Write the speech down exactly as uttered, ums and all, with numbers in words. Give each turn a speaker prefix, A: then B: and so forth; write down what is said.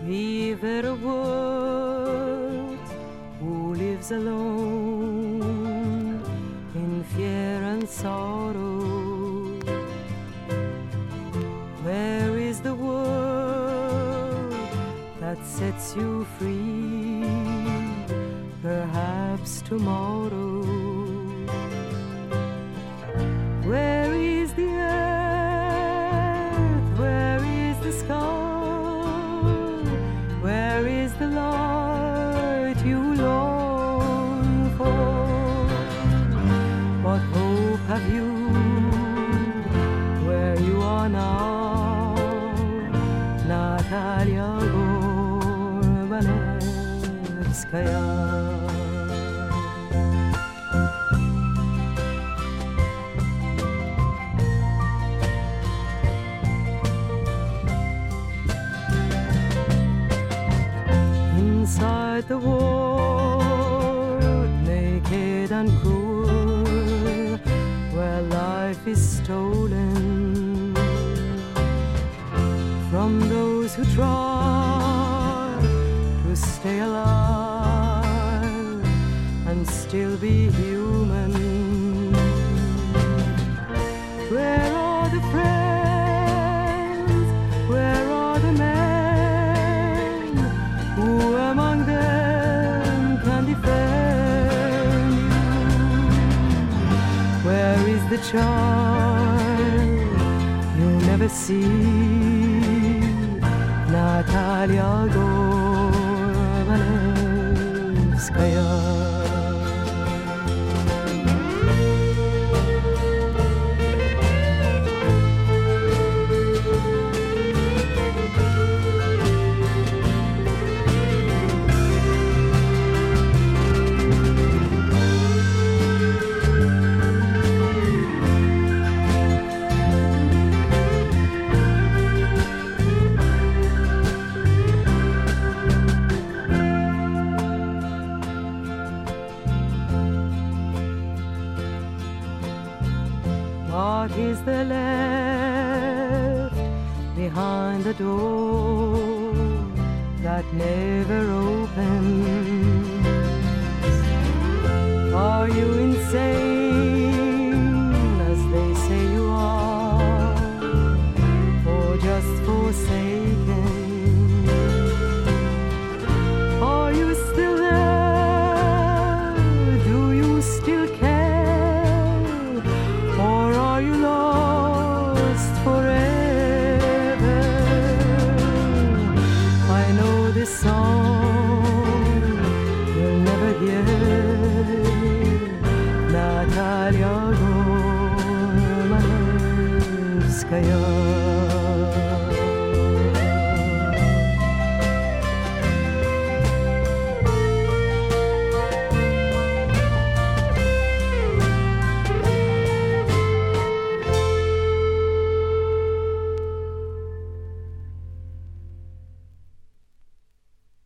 A: Viver a world who lives alone in fear and sorrow. Where is the world that sets you free? Perhaps tomorrow. Where is the earth? Where is the sky? Where is the light you long for? What hope have you where you are now? Natalia Gorbanevskaya. Inside the war, naked and cruel, where life is stolen from those who try to stay alive and still be human. Where are the friends? Where are the men? Who among them can defend you? Where is the child you'll never see? Natalia Gorbanevskaya. What is there left behind the door that never opens? Are you insane, as they say you are, or just forsaken? Are you still there? Do you still care? Or are you lost forever? I know this song you'll never hear. Natalia Gorbanevskaya.